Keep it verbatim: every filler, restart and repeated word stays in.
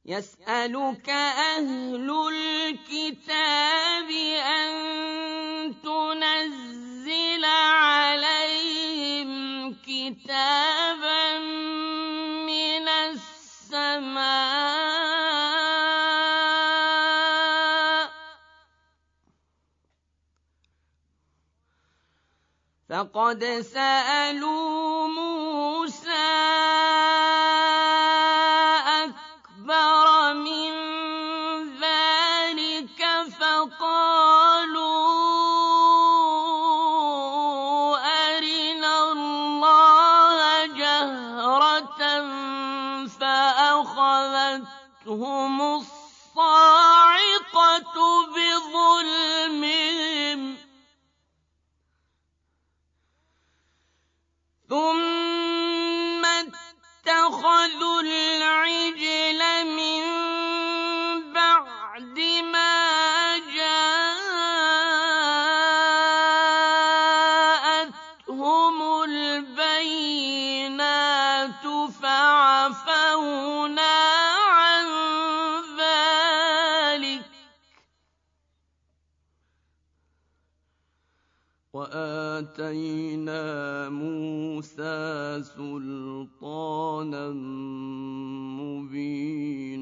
يسألك أهل الكتاب أن تنزل عليهم كتابا من السماء فقد سألوا موسى أكبر من ذلك فقالوا أرنا الله جهرة فأخذتهم الصاعقة بظلمهم ثم اتخذوا العجل من بعد ما جاءتهم البينات فعفونا عن ذلك وآتينا موسى سلطانا مبينا